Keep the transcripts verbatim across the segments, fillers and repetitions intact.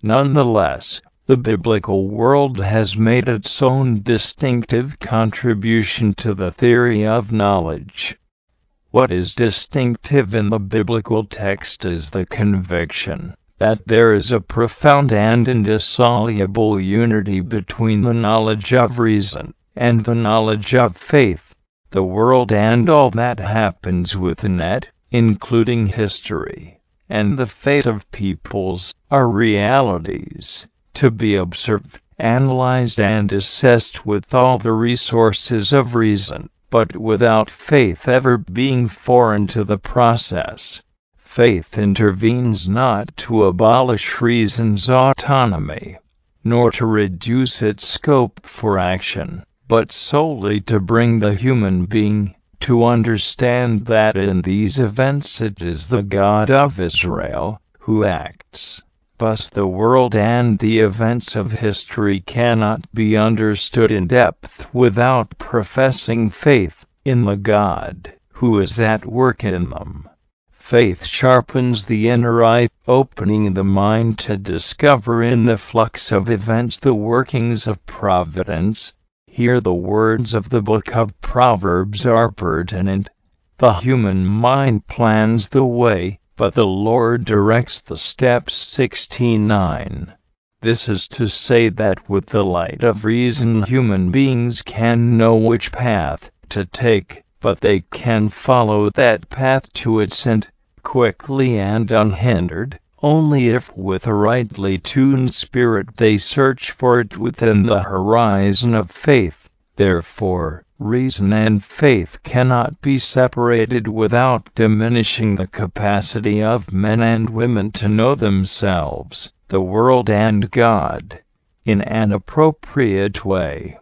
Nonetheless, the biblical world has made its own distinctive contribution to the theory of knowledge. What is distinctive in the biblical text is the conviction that there is a profound and indissoluble unity between the knowledge of reason and the knowledge of faith. The world and all that happens within it, including history and the fate of peoples, are realities to be observed, analyzed, and assessed with all the resources of reason, but without faith ever being foreign to the process. Faith intervenes not to abolish reason's autonomy, nor to reduce its scope for action, but solely to bring the human being to understand that in these events it is the God of Israel who acts. Thus the world and the events of history cannot be understood in depth without professing faith in the God who is at work in them. Faith sharpens the inner eye, opening the mind to discover in the flux of events the workings of providence. Here the words of the book of Proverbs are pertinent. The human mind plans the way, but the Lord directs the steps. sixteen nine. This is to say that with the light of reason human beings can know which path to take, but they can follow that path to its end, quickly and unhindered, only if with a rightly tuned spirit they search for it within the horizon of faith. Therefore, reason and faith cannot be separated without diminishing the capacity of men and women to know themselves, the world, and God in an appropriate way.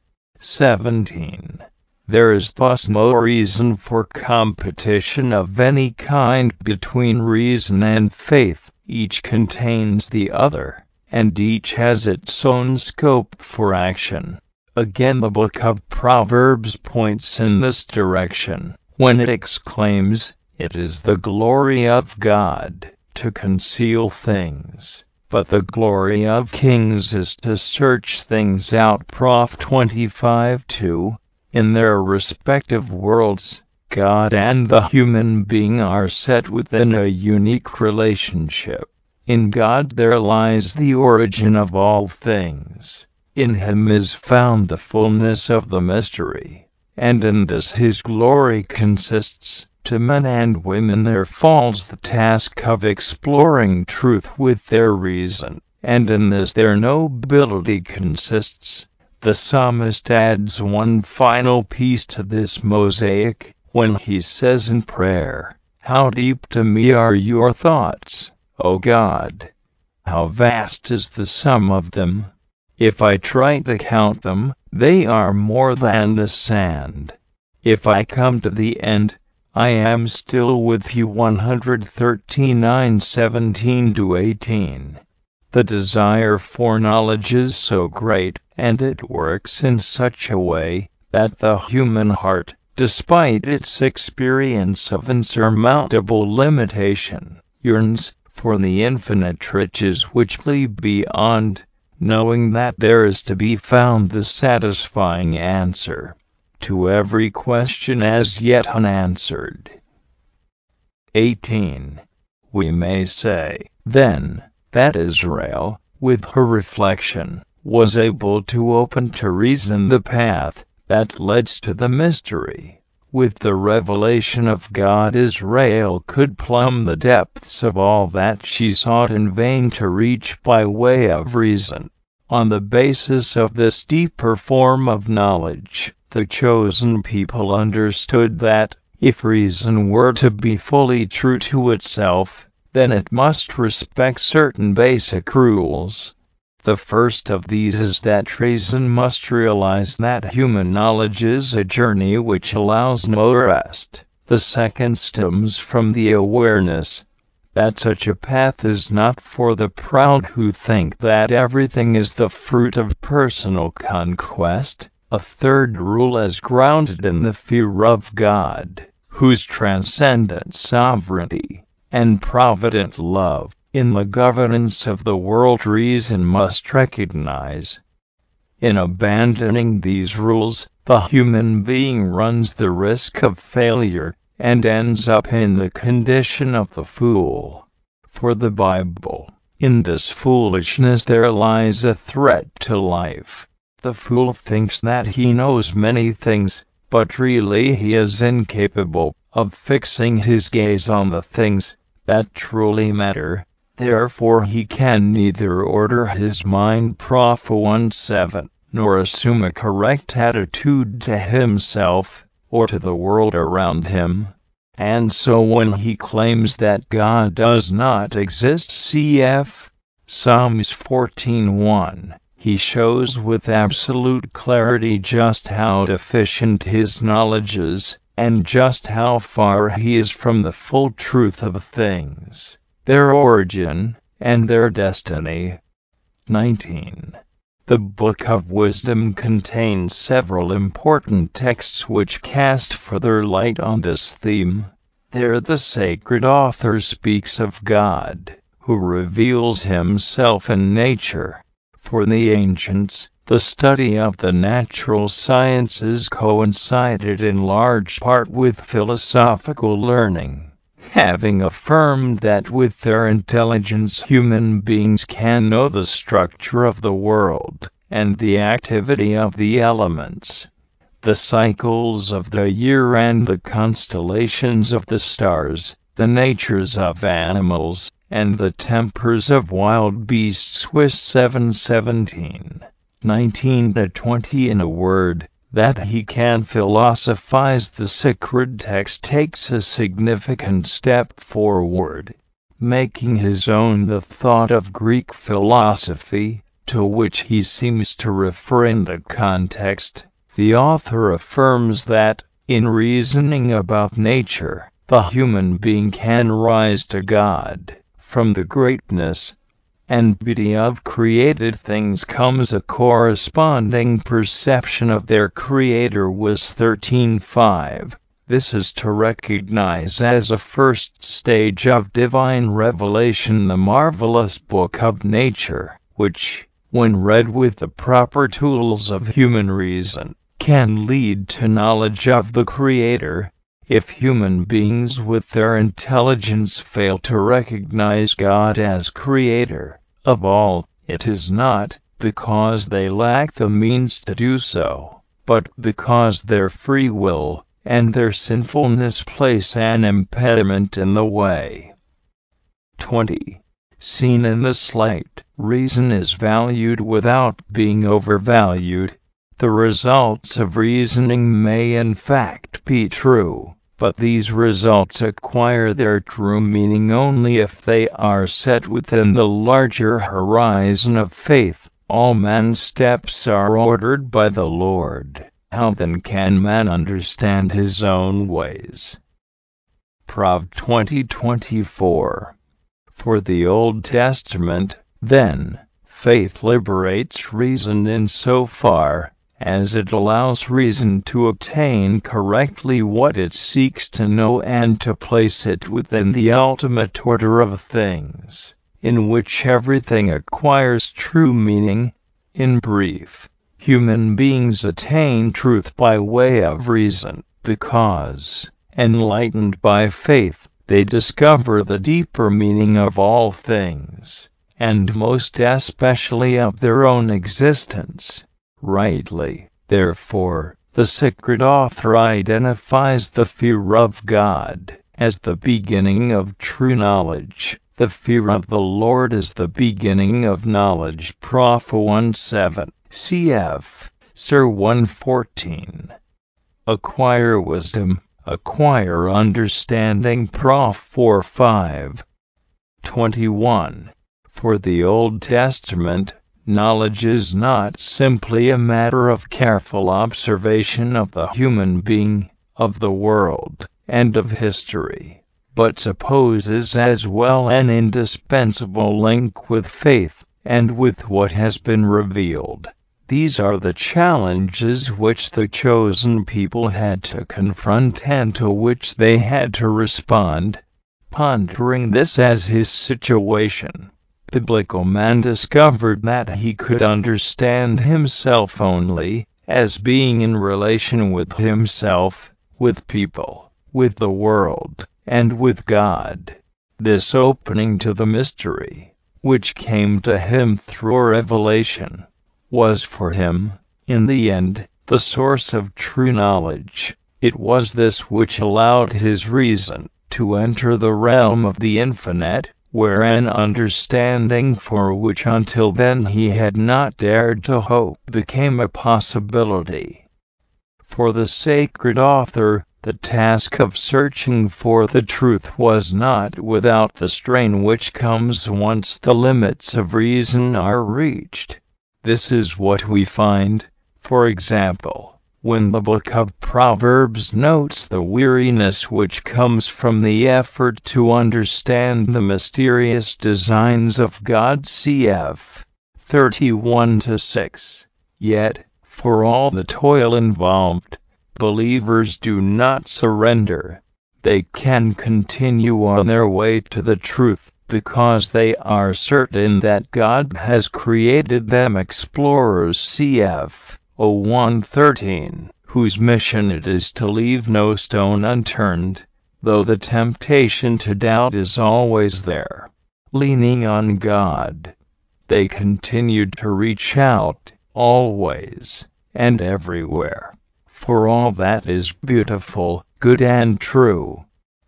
seventeen. There is thus no reason for competition of any kind between reason and faith. Each contains the other, and each has its own scope for action. Again, the book of Proverbs points in this direction, when it exclaims, "It is the glory of God to conceal things, but the glory of kings is to search things out." Proverbs twenty-five two. In their respective worlds, God and the human being are set within a unique relationship. In God there lies the origin of all things. In Him is found the fullness of the mystery, and in this His glory consists. To men and women there falls the task of exploring truth with their reason, and in this their nobility consists. The psalmist adds one final piece to this mosaic, when he says in prayer, "How deep to me are your thoughts, O God! How vast is the sum of them! If I try to count them, they are more than the sand. If I come to the end, I am still with you." one thirty-nine seventeen to eighteen. The desire for knowledge is so great, and it works in such a way, that the human heart, despite its experience of insurmountable limitation, yearns for the infinite riches which lie beyond, knowing that there is to be found the satisfying answer to every question as yet unanswered. eighteen. We may say, then, that Israel, with her reflection, was able to open to reason the path that leads to the mystery. With the revelation of God, Israel could plumb the depths of all that she sought in vain to reach by way of reason. On the basis of this deeper form of knowledge, the chosen people understood that, if reason were to be fully true to itself, then it must respect certain basic rules. The first of these is that reason must realize that human knowledge is a journey which allows no rest. The second stems from the awareness that such a path is not for the proud who think that everything is the fruit of personal conquest. A third rule is grounded in the fear of God, whose transcendent sovereignty and provident love In the governance of the world, reason must recognize. In abandoning these rules, the human being runs the risk of failure, and ends up in the condition of the fool. For the Bible, in this foolishness there lies a threat to life. The fool thinks that he knows many things, but really he is incapable of fixing his gaze on the things that truly matter. Therefore he can neither order his mind Prof seventeen, nor assume a correct attitude to himself, or to the world around him. And so when he claims that God does not exist, cf. Psalms fourteen one, he shows with absolute clarity just how deficient his knowledge is, and just how far he is from the full truth of things, their origin, and their destiny. nineteen. The Book of Wisdom contains several important texts which cast further light on this theme. There the sacred author speaks of God, who reveals himself in nature. For the ancients, the study of the natural sciences coincided in large part with philosophical learning, having affirmed that with their intelligence human beings can know the structure of the world, and the activity of the elements, the cycles of the year and the constellations of the stars, the natures of animals, and the tempers of wild beasts. Swiss seven seventeen, nineteen to twenty. In a word, that he can philosophize the sacred text takes a significant step forward, making his own the thought of Greek philosophy, to which he seems to refer in the context. The author affirms that, in reasoning about nature, the human being can rise to God. From the greatness and beauty of created things comes a corresponding perception of their creator. Was thirteen five. This is to recognize as a first stage of divine revelation the marvelous book of nature, which, when read with the proper tools of human reason, can lead to knowledge of the Creator. If human beings with their intelligence fail to recognize God as Creator of all, it is not because they lack the means to do so, but because their free will and their sinfulness place an impediment in the way. twenty. Seen in this light, reason is valued without being overvalued. The results of reasoning may in fact be true, but these results acquire their true meaning only if they are set within the larger horizon of faith. All man's steps are ordered by the Lord. How then can man understand his own ways? Prov twenty twenty-four. For the Old Testament, then, faith liberates reason in so far as it allows reason to obtain correctly what it seeks to know and to place it within the ultimate order of things, in which everything acquires true meaning. In brief, human beings attain truth by way of reason, because, enlightened by faith, they discover the deeper meaning of all things, and most especially of their own existence. Rightly, therefore, the sacred author identifies the fear of God as the beginning of true knowledge. The fear of the Lord is the beginning of knowledge. Prof seventeen, cf. Sir one fourteen. Acquire wisdom, acquire understanding. Prof four five. twenty-one. For the Old Testament, knowledge is not simply a matter of careful observation of the human being, of the world, and of history, but supposes as well an indispensable link with faith, and with what has been revealed. These are the challenges which the chosen people had to confront and to which they had to respond. Pondering this as his situation, biblical man discovered that he could understand himself only as being in relation with himself, with people, with the world, and with God. This opening to the mystery, which came to him through revelation, was for him, in the end, the source of true knowledge. It was this which allowed his reason to enter the realm of the infinite, where an understanding for which until then he had not dared to hope became a possibility. For the sacred author, the task of searching for the truth was not without the strain which comes once the limits of reason are reached. This is what we find, for example, when the book of Proverbs notes the weariness which comes from the effort to understand the mysterious designs of God, cf. thirty-one to six. Yet, for all the toil involved, believers do not surrender. They can continue on their way to the truth because they are certain that God has created them explorers, cf. oh one thirteen, whose mission it is to leave no stone unturned, though the temptation to doubt is always there. Leaning on God, they continued to reach out, always, and everywhere, for all that is beautiful, good and true.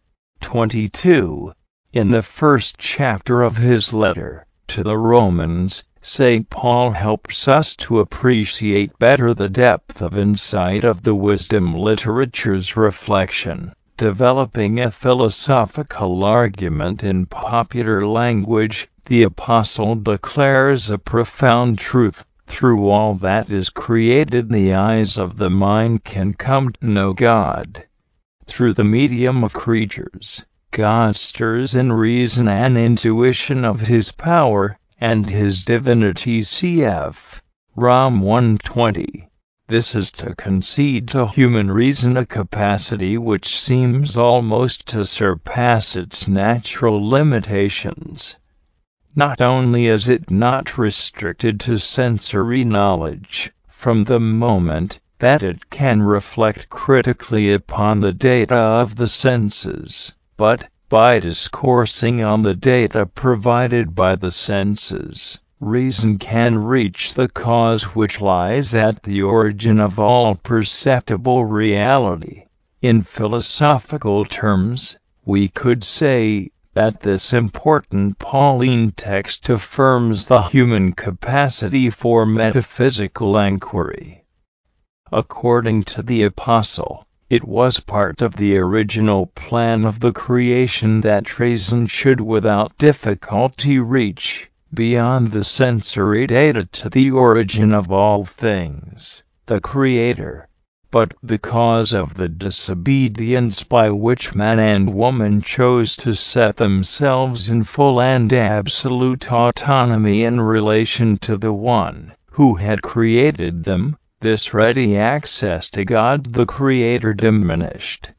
twenty-two. In the first chapter of his letter to the Romans, Saint Paul helps us to appreciate better the depth of insight of the wisdom literature's reflection, developing a philosophical argument in popular language. The apostle declares a profound truth: through all that is created, the eyes of the mind can come to know God. Through the medium of creatures, God stirs in reason and intuition of his power and his divinity, cf. Rom one twenty. This is to concede to human reason a capacity which seems almost to surpass its natural limitations. Not only is it not restricted to sensory knowledge, from the moment that it can reflect critically upon the data of the senses, but, by discoursing on the data provided by the senses, reason can reach the cause which lies at the origin of all perceptible reality. In philosophical terms, we could say that this important Pauline text affirms the human capacity for metaphysical inquiry. According to the apostle, it was part of the original plan of the creation that reason should without difficulty reach beyond the sensory data to the origin of all things, the Creator. But because of the disobedience by which man and woman chose to set themselves in full and absolute autonomy in relation to the One who had created them, this ready access to God the Creator diminished.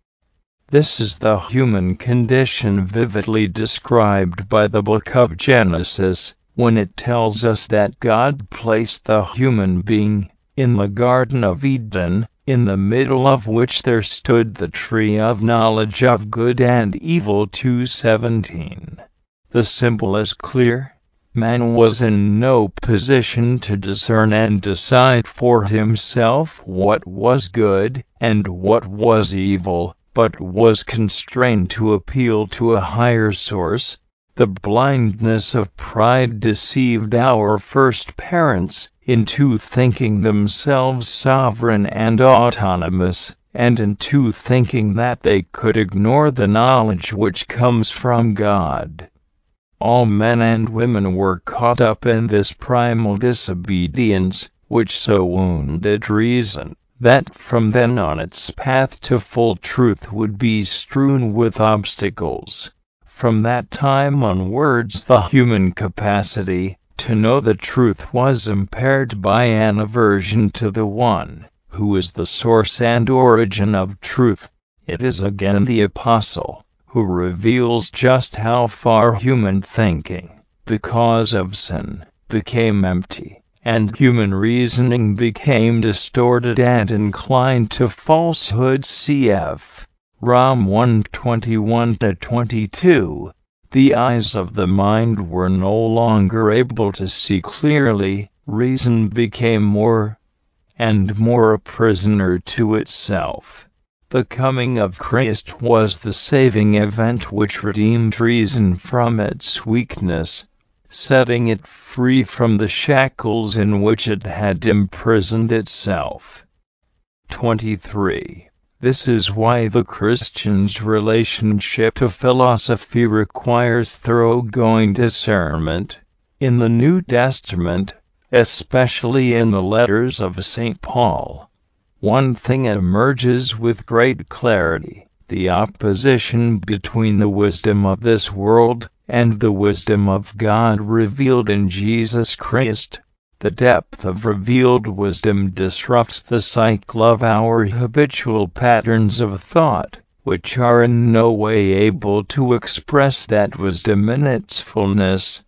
This is the human condition vividly described by the book of Genesis, when it tells us that God placed the human being in the Garden of Eden, in the middle of which there stood the tree of knowledge of good and evil. two seventeen. The symbol is clear. Man was in no position to discern and decide for himself what was good and what was evil, but was constrained to appeal to a higher source. The blindness of pride deceived our first parents into thinking themselves sovereign and autonomous, and into thinking that they could ignore the knowledge which comes from God. All men and women were caught up in this primal disobedience, which so wounded reason that from then on its path to full truth would be strewn with obstacles. From that time onwards, the human capacity to know the truth was impaired by an aversion to the One who is the source and origin of truth. It is again the apostle who reveals just how far human thinking, because of sin, became empty, and human reasoning became distorted and inclined to falsehood. Cf. Rom one twenty-one to twenty-two. The eyes of the mind were no longer able to see clearly, reason became more and more a prisoner to itself. The coming of Christ was the saving event which redeemed reason from its weakness, setting it free from the shackles in which it had imprisoned itself. twenty-three. This is why the Christian's relationship to philosophy requires thoroughgoing discernment. In the New Testament, especially in the letters of Saint Paul, one thing emerges with great clarity: the opposition between the wisdom of this world and the wisdom of God revealed in Jesus Christ. The depth of revealed wisdom disrupts the cycle of our habitual patterns of thought, which are in no way able to express that wisdom in its fullness.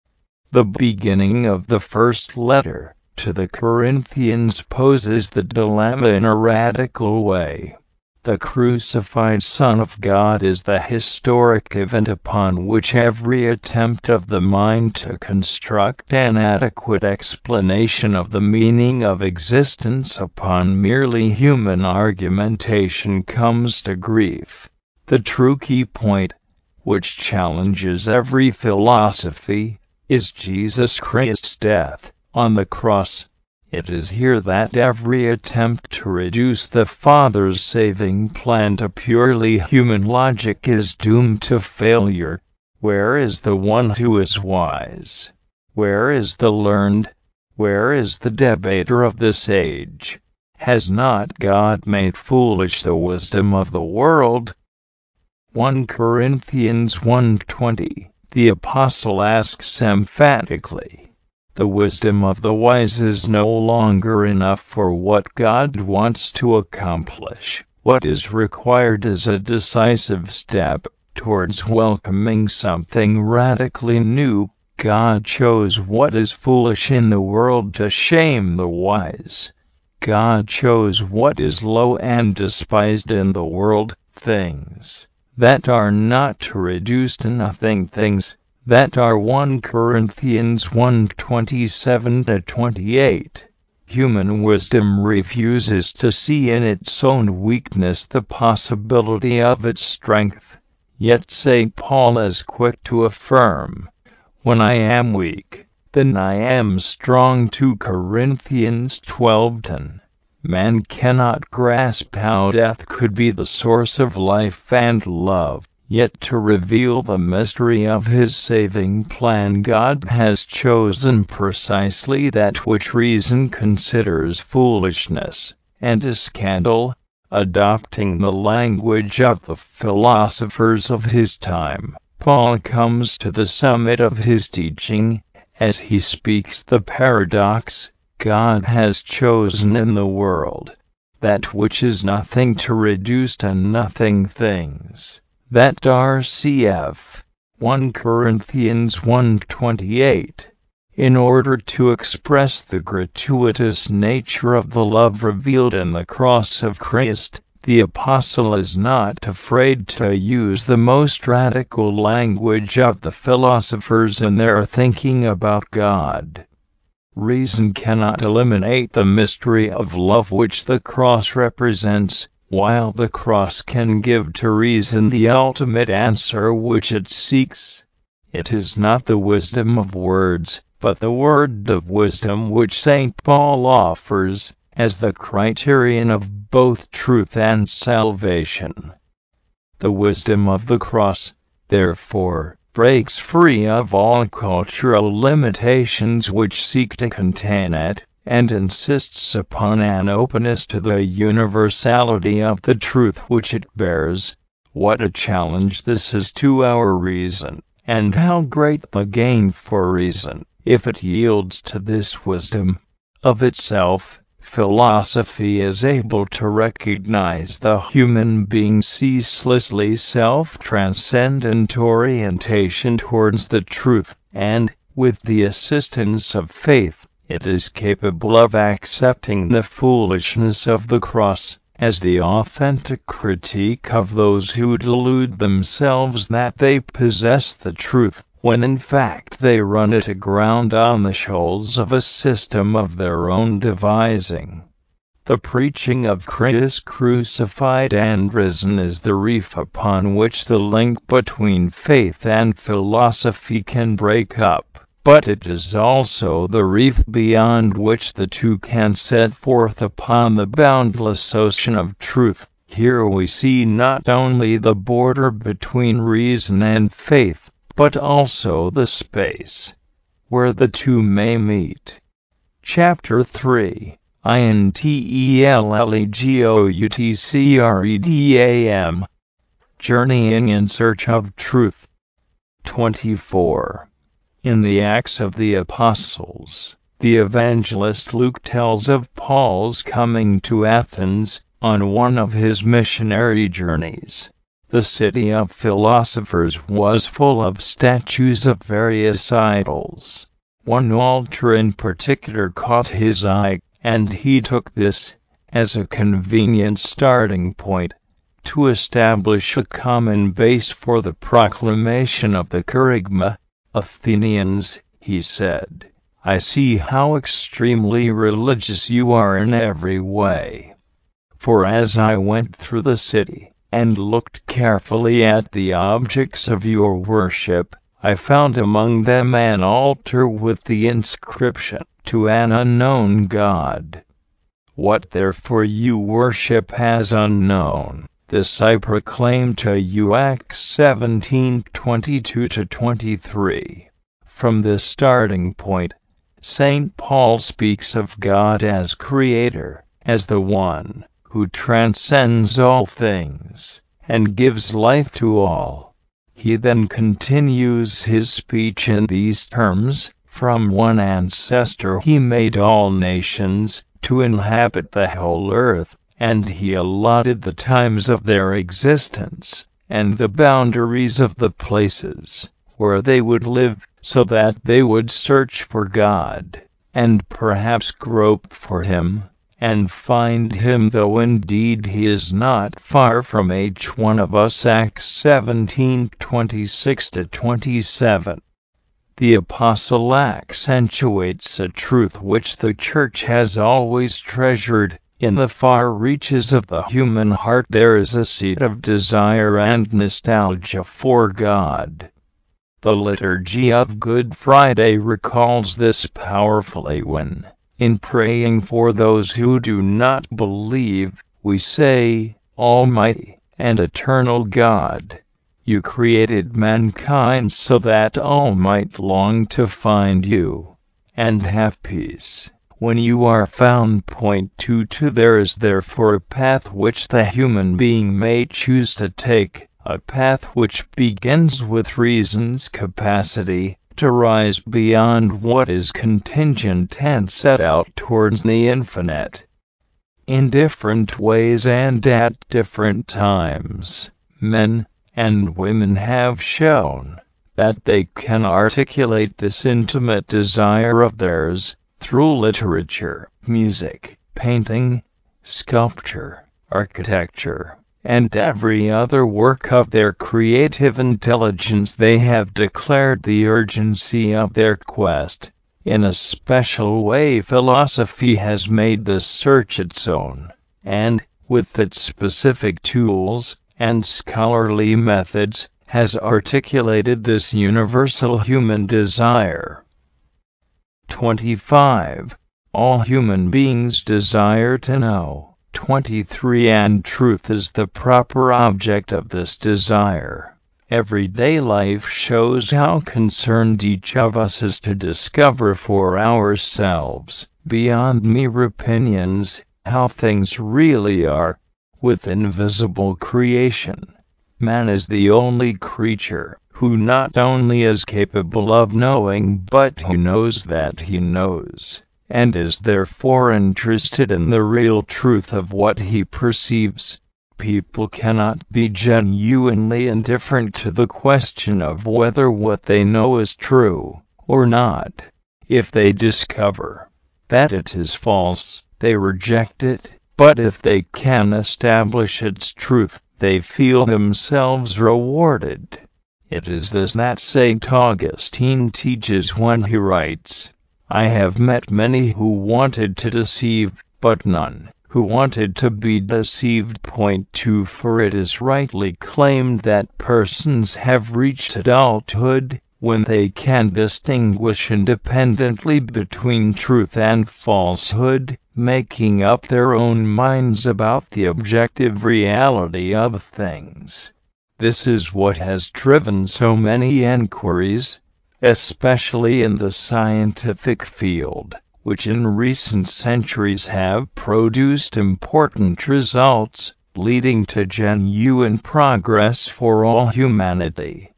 The beginning of the first letter to the Corinthians poses the dilemma in a radical way. The crucified Son of God is the historic event upon which every attempt of the mind to construct an adequate explanation of the meaning of existence upon merely human argumentation comes to grief. The true key point, which challenges every philosophy, is Jesus Christ's death on the cross. It is here that every attempt to reduce the Father's saving plan to purely human logic is doomed to failure. Where is the one who is wise? Where is the learned? Where is the debater of this age? Has not God made foolish the wisdom of the world? First Corinthians one twenty. The Apostle asks emphatically, the wisdom of the wise is no longer enough for what God wants to accomplish. What is required is a decisive step towards welcoming something radically new. God chose what is foolish in the world to shame the wise. God chose what is low and despised in the world, things that are not to reduce to nothing, things that are. First Corinthians one twenty-seven to twenty-eight. Human wisdom refuses to see in its own weakness the possibility of its strength. Yet Saint Paul is quick to affirm, when I am weak, then I am strong. Second Corinthians twelve ten. Man cannot grasp how death could be the source of life and love. Yet to reveal the mystery of his saving plan, God has chosen precisely that which reason considers foolishness and a scandal, adopting the language of the philosophers of his time. Paul comes to the summit of his teaching as he speaks the paradox: God has chosen in the world that which is nothing to reduce to nothing things that are. Cf. First Corinthians one twenty-eight. In order to express the gratuitous nature of the love revealed in the cross of Christ, the Apostle is not afraid to use the most radical language of the philosophers in their thinking about God. Reason cannot eliminate the mystery of love which the cross represents, while the cross can give to reason the ultimate answer which it seeks. It is not the wisdom of words, but the word of wisdom which Saint Paul offers as the criterion of both truth and salvation. The wisdom of the cross, therefore, breaks free of all cultural limitations which seek to contain it, and insists upon an openness to the universality of the truth which it bears. What a challenge this is to our reason, and how great the gain for reason, if it yields to this wisdom. Of itself, Philosophy is able to recognize the human being's ceaselessly self-transcendent orientation towards the truth, and, with the assistance of faith, it is capable of accepting the foolishness of the cross as the authentic critique of those who delude themselves that they possess the truth, when in fact they run it aground on the shoals of a system of their own devising. The preaching of Christ crucified and risen is the reef upon which the link between faith and philosophy can break up, but it is also the reef beyond which the two can set forth upon the boundless ocean of truth. Here we see not only the border between reason and faith, but also the space where the two may meet. Chapter three. Intellegoutscredam. Journeying in Search of Truth. twenty-four. In the Acts of the Apostles, the evangelist Luke tells of Paul's coming to Athens on one of his missionary journeys. The city of philosophers was full of statues of various idols. One altar in particular caught his eye, and he took this as a convenient starting point to establish a common base for the proclamation of the kerygma. Athenians, he said, I see how extremely religious you are in every way. For as I went through the city, and looked carefully at the objects of your worship, I found among them an altar with the inscription, To an unknown God. What therefore you worship as unknown, this I proclaim to you. Acts seventeen twenty-two to twenty-three. From this starting point, Saint Paul speaks of God as Creator, as the one who transcends all things, and gives life to all. He then continues his speech in these terms, From one ancestor he made all nations, to inhabit the whole earth, and he allotted the times of their existence, and the boundaries of the places where they would live, so that they would search for God, and perhaps grope for him, and find him, though indeed he is not far from each one of us. Acts seventeen twenty-six to twenty-seven. The apostle accentuates a truth which the Church has always treasured. In the far reaches of the human heart there is a seed of desire and nostalgia for God. The liturgy of Good Friday recalls this powerfully when, in praying for those who do not believe, we say, Almighty and eternal God, you created mankind so that all might long to find you and have peace. When you are found. Point two two There is therefore a path which the human being may choose to take, a path which begins with reason's capacity to rise beyond what is contingent and set out towards the infinite. In different ways and at different times, men and women have shown that they can articulate this intimate desire of theirs through literature, music, painting, sculpture, architecture, and every other work of their creative intelligence. They have declared the urgency of their quest. In a special way, philosophy has made this search its own, and, with its specific tools and scholarly methods, has articulated this universal human desire. twenty-five. All human beings desire to know. twenty-three. And truth is the proper object of this desire. Everyday life shows how concerned each of us is to discover for ourselves, beyond mere opinions, how things really are. With invisible creation, man is the only creature who not only is capable of knowing but who knows that he knows. and is therefore interested in the real truth of what he perceives. People cannot be genuinely indifferent to the question of whether what they know is true or not. If they discover that it is false, they reject it, but if they can establish its truth, they feel themselves rewarded. It is this that Saint Augustine teaches when he writes, "I have met many who wanted to deceive, but none who wanted to be deceived." Point two For it is rightly claimed that persons have reached adulthood when they can distinguish independently between truth and falsehood, making up their own minds about the objective reality of things. This is what has driven so many enquiries, especially in the scientific field, which in recent centuries have produced important results, leading to genuine progress for all humanity.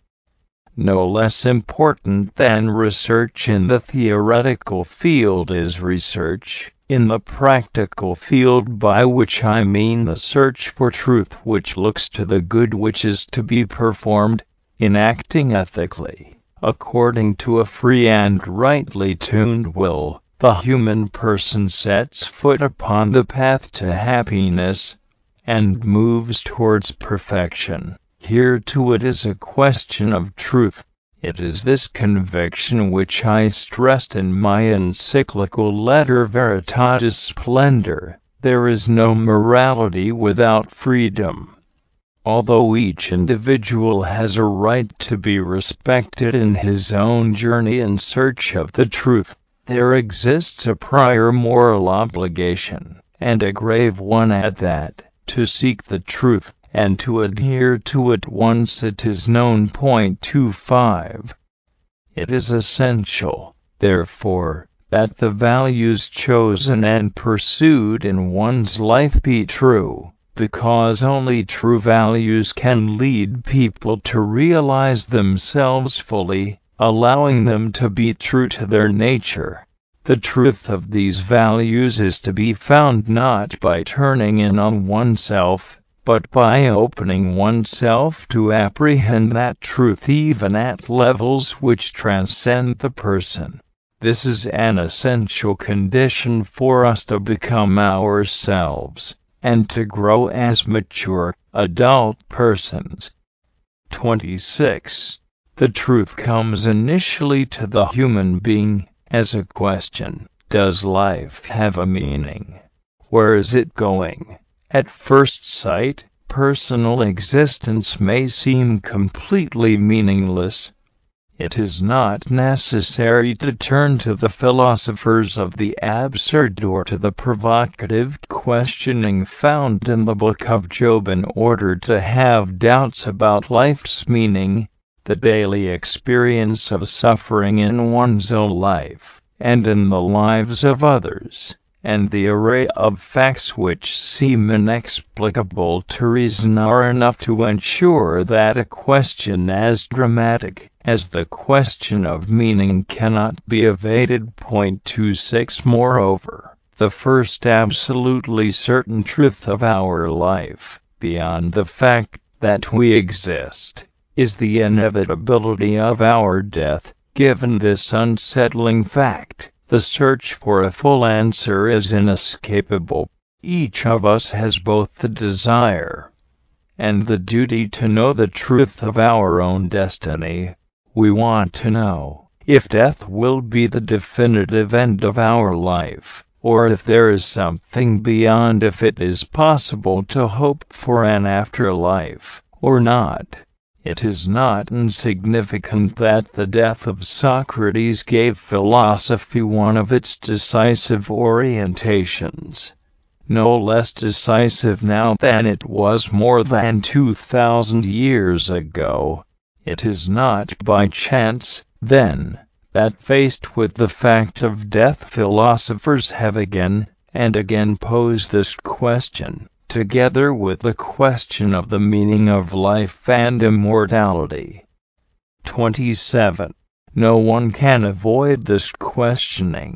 No less important than research in the theoretical field is research in the practical field, by which I mean the search for truth which looks to the good which is to be performed. In acting ethically, according to a free and rightly tuned will, the human person sets foot upon the path to happiness and moves towards perfection. Here too it is a question of truth. It is this conviction which I stressed in my encyclical letter Veritatis Splendor. There is no morality without freedom. Although each individual has a right to be respected in his own journey in search of the truth, there exists a prior moral obligation, and a grave one at that, to seek the truth, and to adhere to it once it is known. Point twenty-five It is essential, therefore, that the values chosen and pursued in one's life be true, because only true values can lead people to realize themselves fully, allowing them to be true to their nature. The truth of these values is to be found not by turning in on oneself, but by opening oneself to apprehend that truth even at levels which transcend the person. This is an essential condition for us to become ourselves, and to grow as mature, adult persons. twenty-six The truth comes initially to the human being as a question: does life have a meaning? Where is it going? At first sight, personal existence may seem completely meaningless. It is not necessary to turn to the philosophers of the absurd or to the provocative questioning found in the book of Job in order to have doubts about life's meaning. The daily experience of suffering in one's own life, and in the lives of others, and the array of facts which seem inexplicable to reason are enough to ensure that a question as dramatic as the question of meaning cannot be evaded. Point twenty-six Moreover, the first absolutely certain truth of our life, beyond the fact that we exist, is the inevitability of our death. Given this unsettling fact, the search for a full answer is inescapable. Each of us has both the desire and the duty to know the truth of our own destiny. We want to know if death will be the definitive end of our life, or if there is something beyond, if it is possible to hope for an afterlife, or not. It is not insignificant that the death of Socrates gave philosophy one of its decisive orientations. No less decisive now than it was more than two thousand years ago. It is not by chance, then, that faced with the fact of death philosophers have again and again posed this question, together with the question of the meaning of life and immortality. twenty-seven No one can avoid this questioning,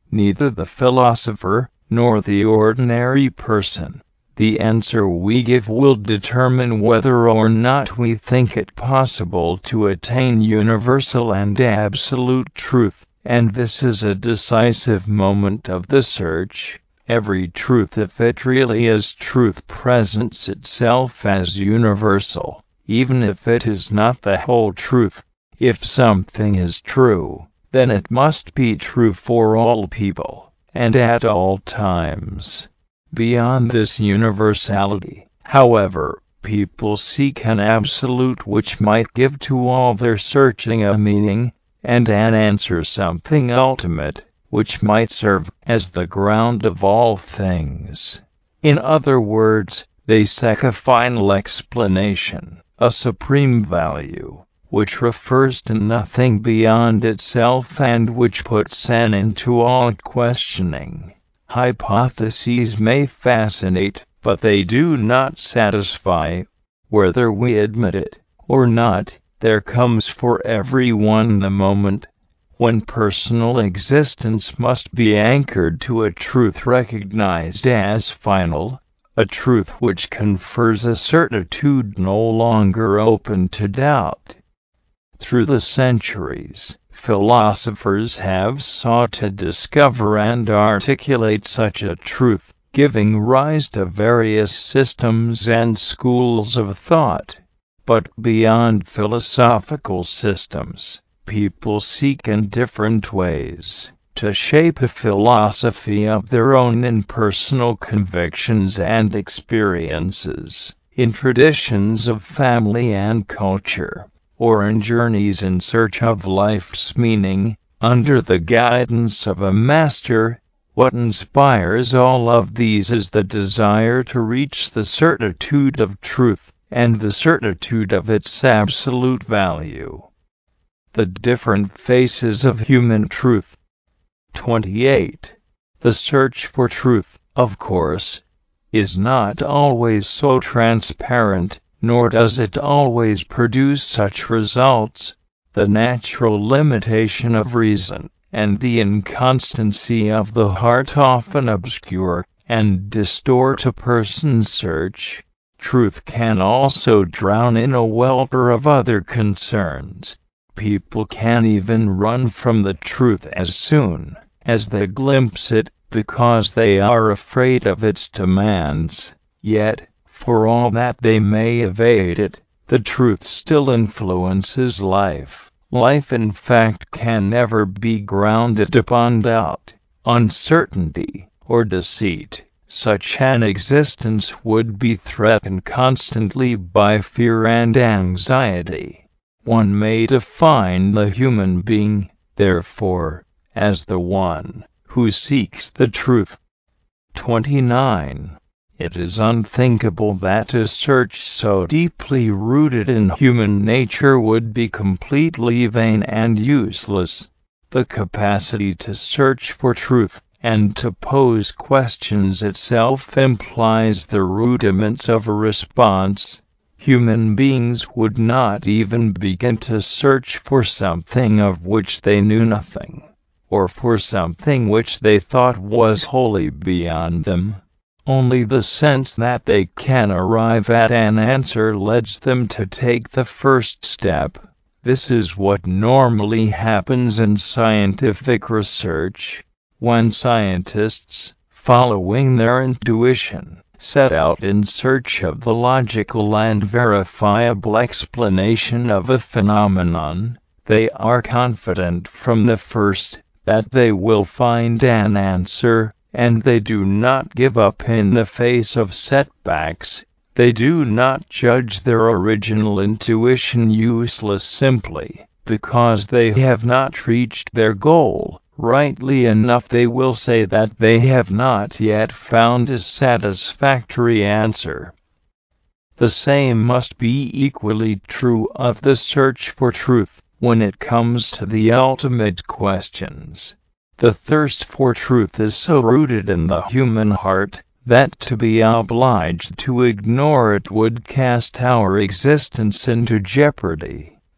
neither the philosopher nor the ordinary person. The answer we give will determine whether or not we think it possible to attain universal and absolute truth, and this is a decisive moment of the search. Every truth, if it really is truth, presents itself as universal, even if it is not the whole truth. If something is true, then it must be true for all people, and at all times. Beyond this universality, however, people seek an absolute which might give to all their searching a meaning, and an answer, something ultimate, which might serve as the ground of all things. In other words, they seek a final explanation, a supreme value, which refers to nothing beyond itself and which puts an end to all questioning. Hypotheses may fascinate, but they do not satisfy. Whether we admit it or not, there comes for everyone the moment when personal existence must be anchored to a truth recognized as final, a truth which confers a certitude no longer open to doubt. Through the centuries, philosophers have sought to discover and articulate such a truth, giving rise to various systems and schools of thought. But beyond philosophical systems, people seek in different ways to shape a philosophy of their own in personal convictions and experiences, in traditions of family and culture, or in journeys in search of life's meaning, under the guidance of a master. What inspires all of these is the desire to reach the certitude of truth, and the certitude of its absolute value. The different faces of human truth. twenty-eight. The search for truth, of course, is not always so transparent, nor does it always produce such results. The natural limitation of reason and the inconstancy of the heart often obscure and distort a person's search. Truth can also drown in a welter of other concerns. People can even run from the truth as soon as they glimpse it, because they are afraid of its demands. Yet, for all that they may evade it, the truth still influences life. Life, in fact, can never be grounded upon doubt, uncertainty, or deceit. Such an existence would be threatened constantly by fear and anxiety. One may define the human being, therefore, as the one who seeks the truth. twenty-nine. It is unthinkable that a search so deeply rooted in human nature would be completely vain and useless. The capacity to search for truth and to pose questions itself implies the rudiments of a response. Human beings would not even begin to search for something of which they knew nothing, or for something which they thought was wholly beyond them. Only the sense that they can arrive at an answer leads them to take the first step. This is what normally happens in scientific research. When scientists, following their intuition, set out in search of the logical and verifiable explanation of a phenomenon, they are confident from the first that they will find an answer, and they do not give up in the face of setbacks. They do not judge their original intuition useless simply because they have not reached their goal. Rightly enough, they will say that they have not yet found a satisfactory answer. The same must be equally true of the search for truth when it comes to the ultimate questions. The thirst for truth is so rooted in the human heart that to be obliged to ignore it would cast our existence into jeopardy.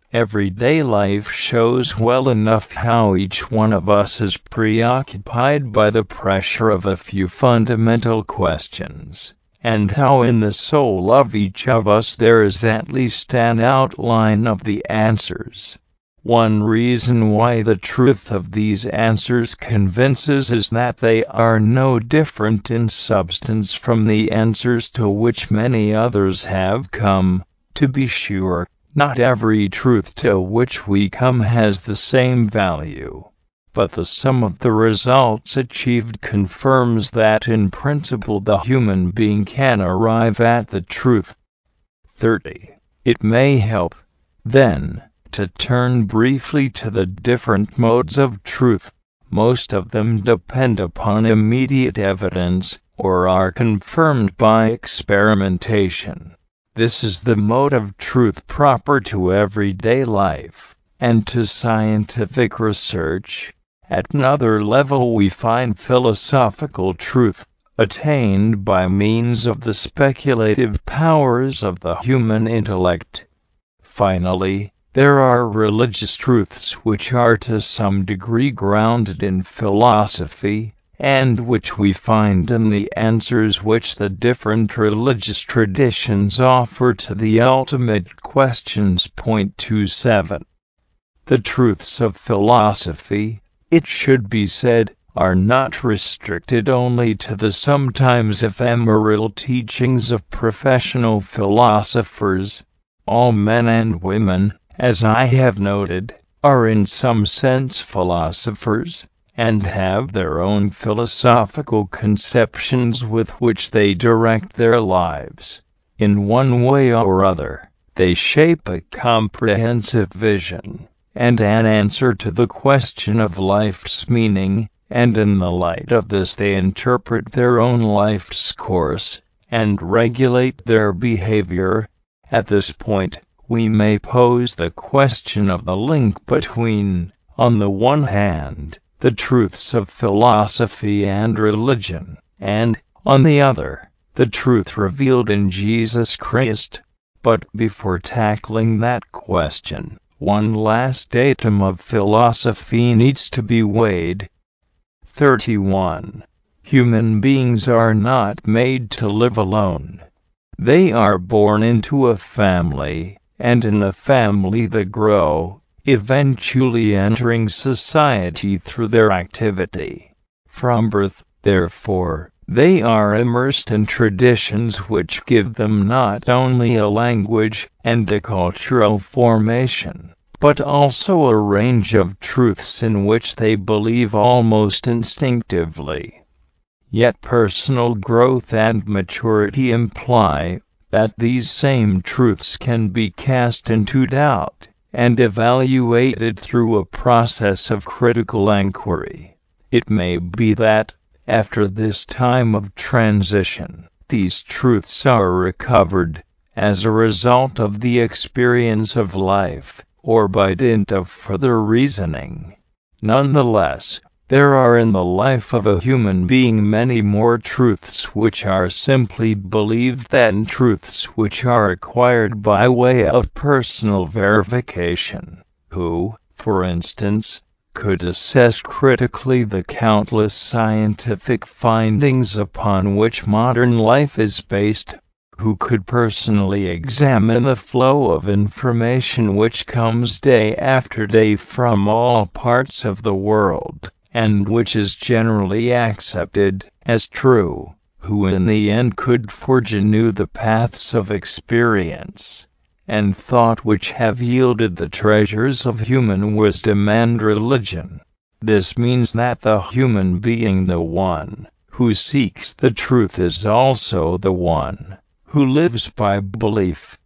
Everyday life shows well enough how each one of us is preoccupied by the pressure of a few fundamental questions, and how in the soul of each of us there is at least an outline of the answers. One reason why the truth of these answers convinces is that they are no different in substance from the answers to which many others have come. To be sure, not every truth to which we come has the same value, but the sum of the results achieved confirms that in principle the human being can arrive at the truth. thirty. It may help, then, to turn briefly to the different modes of truth. Most of them depend upon immediate evidence, or are confirmed by experimentation. This is the mode of truth proper to everyday life, and to scientific research. At another level we find philosophical truth, attained by means of the speculative powers of the human intellect. Finally, there are religious truths which are to some degree grounded in philosophy, and which we find in the answers which the different religious traditions offer to the ultimate questions. Point twenty-seven. The truths of philosophy, it should be said, are not restricted only to the sometimes ephemeral teachings of professional philosophers. All men and women, as I have noted, are in some sense philosophers, and have their own philosophical conceptions with which they direct their lives. In one way or other, they shape a comprehensive vision, and an answer to the question of life's meaning, and in the light of this they interpret their own life's course, and regulate their behavior. At this point, we may pose the question of the link between, on the one hand, the truths of philosophy and religion, and, on the other, the truth revealed in Jesus Christ. But before tackling that question, one last datum of philosophy needs to be weighed. thirty-one. Human beings are not made to live alone. They are born into a family, and in the family they grow, eventually entering society through their activity. From birth, therefore, they are immersed in traditions which give them not only a language and a cultural formation, but also a range of truths in which they believe almost instinctively. Yet personal growth and maturity imply that these same truths can be cast into doubt, and evaluated through a process of critical inquiry. It may be that, after this time of transition, these truths are recovered, as a result of the experience of life, or by dint of further reasoning. Nonetheless, there are in the life of a human being many more truths which are simply believed than truths which are acquired by way of personal verification. Who, for instance, could assess critically the countless scientific findings upon which modern life is based? Who could personally examine the flow of information which comes day after day from all parts of the world, and which is generally accepted as true? Who in the end could forge anew the paths of experience and thought which have yielded the treasures of human wisdom and religion? This means that the human being, the one who seeks the truth, is also the one who lives by belief.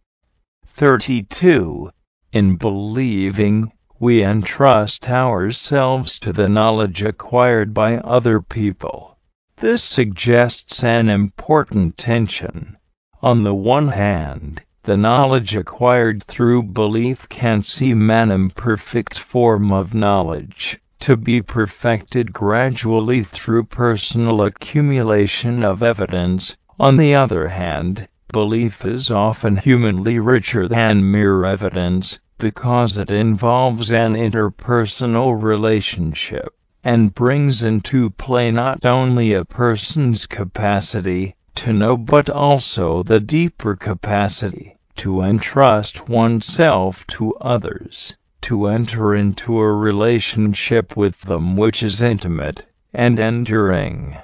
thirty-two. In believing, we entrust ourselves to the knowledge acquired by other people. This suggests an important tension. On the one hand, the knowledge acquired through belief can seem an imperfect form of knowledge, to be perfected gradually through personal accumulation of evidence. On the other hand, belief is often humanly richer than mere evidence, because it involves an interpersonal relationship, and brings into play not only a person's capacity to know but also the deeper capacity to entrust oneself to others, to enter into a relationship with them which is intimate and enduring.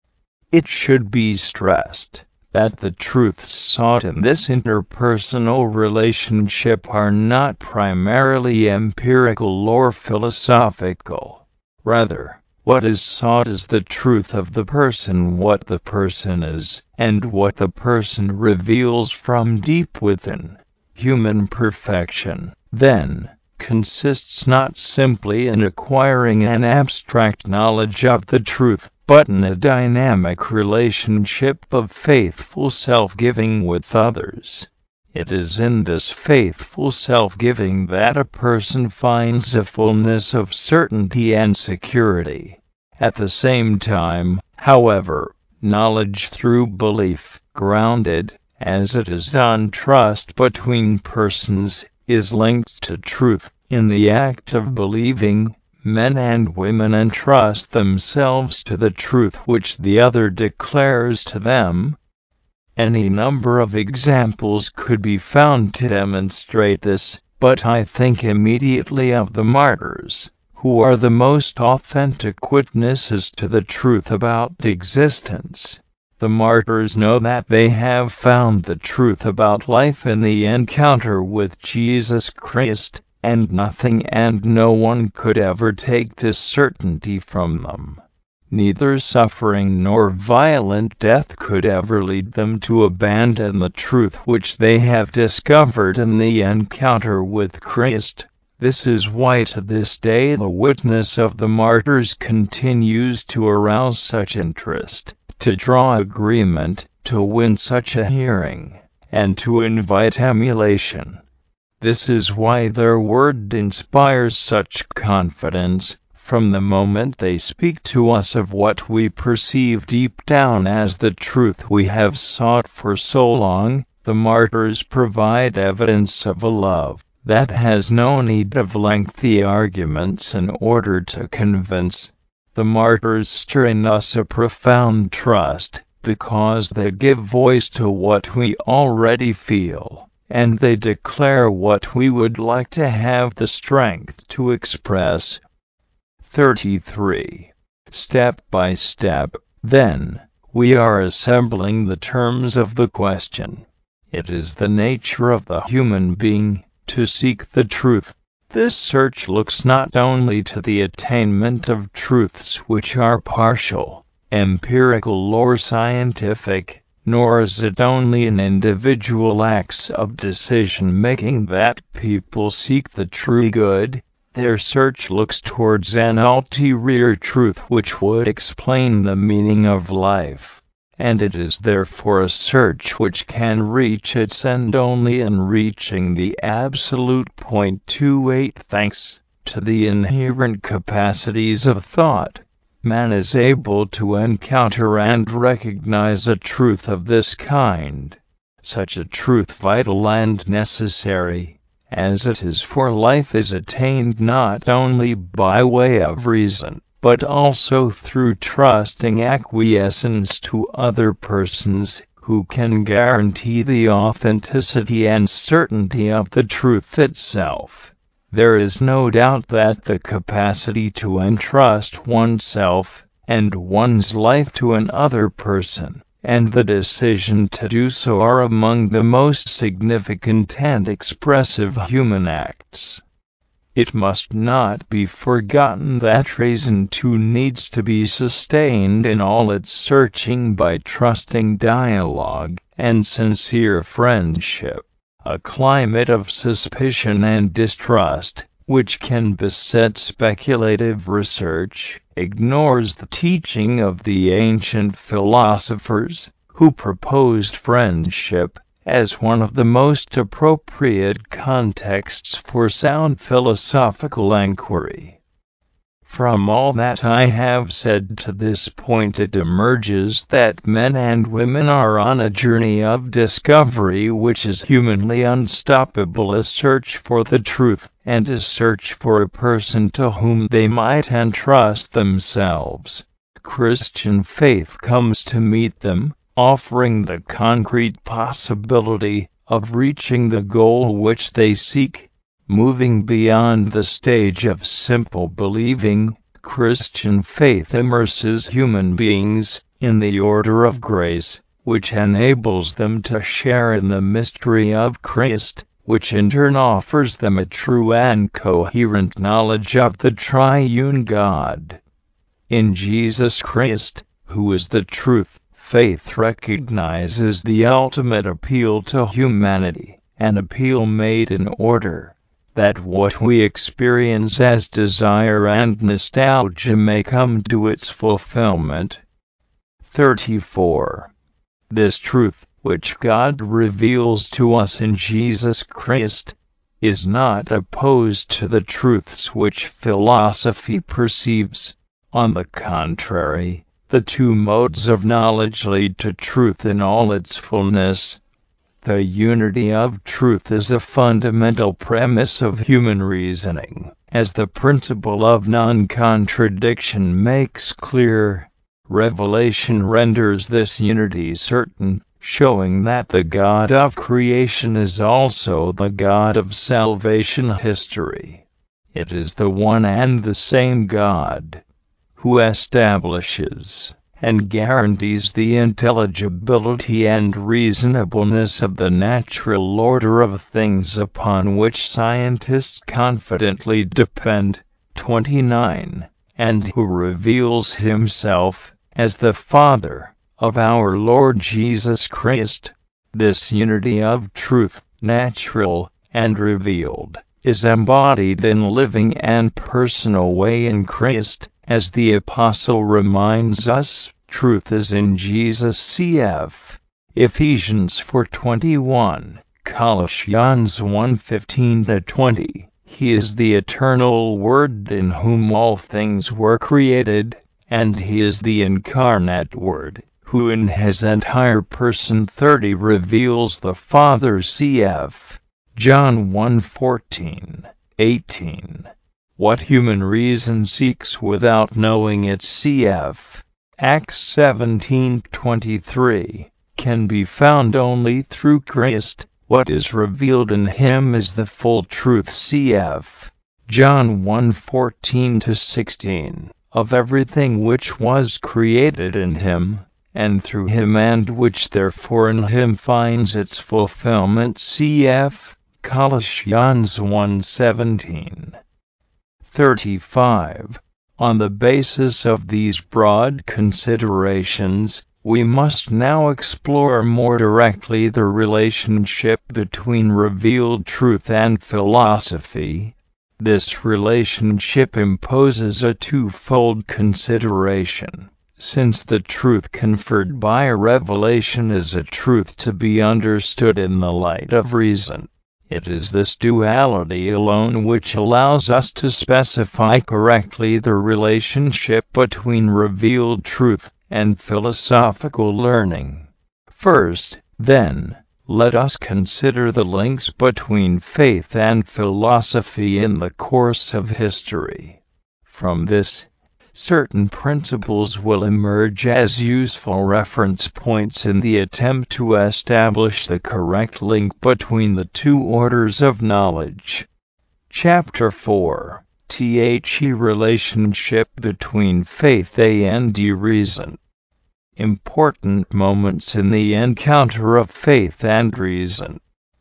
It should be stressed that the truths sought in this interpersonal relationship are not primarily empirical or philosophical. Rather, what is sought is the truth of the person, what the person is, and what the person reveals from deep within. Human perfection, then, consists not simply in acquiring an abstract knowledge of the truth, but in a dynamic relationship of faithful self-giving with others. It is in this faithful self-giving that a person finds a fullness of certainty and security. At the same time, however, knowledge through belief, grounded, as it is on trust between persons, is linked to truth. In the act of believing, men and women entrust themselves to the truth which the other declares to them. Any number of examples could be found to demonstrate this, but I think immediately of the martyrs, who are the most authentic witnesses to the truth about existence. The martyrs know that they have found the truth about life in the encounter with Jesus Christ, and nothing and no one could ever take this certainty from them. Neither suffering nor violent death could ever lead them to abandon the truth which they have discovered in the encounter with Christ. This is why to this day the witness of the martyrs continues to arouse such interest, to draw agreement, to win such a hearing, and to invite emulation. This is why their word inspires such confidence, from the moment they speak to us of what we perceive deep down as the truth we have sought for so long. The martyrs provide evidence of a love that has no need of lengthy arguments in order to convince. The martyrs stir in us a profound trust, because they give voice to what we already feel, and they declare what we would like to have the strength to express. thirty-three. Step by step, then, we are assembling the terms of the question. It is the nature of the human being to seek the truth. This search looks not only to the attainment of truths which are partial, empirical or scientific, nor is it only in individual acts of decision-making that people seek the true good. Their search looks towards an ulterior truth which would explain the meaning of life, and it is therefore a search which can reach its end only in reaching the absolute point. twenty-eight Thanks to the inherent capacities of thought, man is able to encounter and recognize a truth of this kind. Such a truth, vital and necessary as it is for life, is attained not only by way of reason, but also through trusting acquiescence to other persons who can guarantee the authenticity and certainty of the truth itself. There is no doubt that the capacity to entrust oneself and one's life to another person, and the decision to do so, are among the most significant and expressive human acts. It must not be forgotten that reason too needs to be sustained in all its searching by trusting dialogue and sincere friendship. A climate of suspicion and distrust, which can beset speculative research, ignores the teaching of the ancient philosophers, who proposed friendship as one of the most appropriate contexts for sound philosophical inquiry. From all that I have said to this point, it emerges that men and women are on a journey of discovery which is humanly unstoppable, a search for the truth, and a search for a person to whom they might entrust themselves. Christian faith comes to meet them, offering the concrete possibility of reaching the goal which they seek. Moving beyond the stage of simple believing, Christian faith immerses human beings in the order of grace, which enables them to share in the mystery of Christ, which in turn offers them a true and coherent knowledge of the triune God. In Jesus Christ, who is the truth, faith recognizes the ultimate appeal to humanity, an appeal made in order that what we experience as desire and nostalgia may come to its fulfillment. thirty-four. This truth, which God reveals to us in Jesus Christ, is not opposed to the truths which philosophy perceives. On the contrary, the two modes of knowledge lead to truth in all its fullness. The unity of truth is a fundamental premise of human reasoning, as the principle of non-contradiction makes clear. Revelation renders this unity certain, showing that the God of creation is also the God of salvation history. It is the one and the same God who establishes and guarantees the intelligibility and reasonableness of the natural order of things upon which scientists confidently depend. twenty-nine. And who reveals himself as the Father of our Lord Jesus Christ. This unity of truth, natural and revealed, is embodied in living and personal way in Christ. As the Apostle reminds us, truth is in Jesus. Cf. Ephesians four twenty-one, Colossians one fifteen to twenty. He is the eternal Word in whom all things were created, and He is the incarnate Word, who in His entire person thirty reveals the Father. Cf. John one fourteen, eighteen. What human reason seeks without knowing it, cf. Acts seventeen twenty-three, can be found only through Christ. What is revealed in Him is the full truth, cf. John one fourteen to sixteen, of everything which was created in Him, and through Him, and which therefore in Him finds its fulfillment. Cf. Colossians one seventeen. thirty-five. On the basis of these broad considerations, we must now explore more directly the relationship between revealed truth and philosophy. This relationship imposes a twofold consideration, since the truth conferred by revelation is a truth to be understood in the light of reason. It is this duality alone which allows us to specify correctly the relationship between revealed truth and philosophical learning. First, then, let us consider the links between faith and philosophy in the course of history. From this, certain principles will emerge as useful reference points in the attempt to establish the correct link between the two orders of knowledge. Chapter four. The relationship between faith and reason. Important moments in the encounter of faith and reason.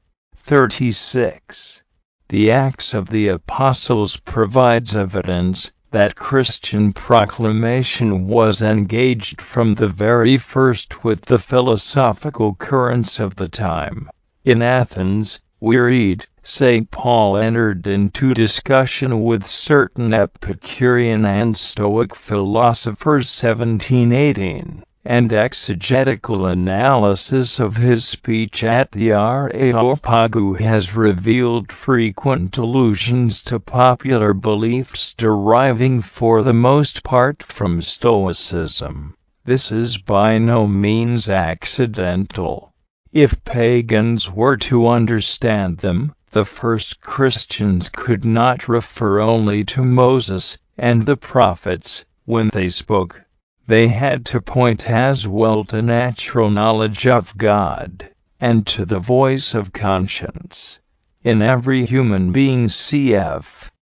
thirty-six. The Acts of the Apostles provides evidence that Christian proclamation was engaged from the very first with the philosophical currents of the time. In Athens, we read, Saint Paul entered into discussion with certain Epicurean and Stoic philosophers seventeen eighteen. and exegetical analysis of his speech at the Areopagus has revealed frequent allusions to popular beliefs deriving for the most part from Stoicism. This is by no means accidental. If pagans were to understand them, the first Christians could not refer only to Moses and the prophets when they spoke. They had to point as well to natural knowledge of God, and to the voice of conscience. In every human being cf.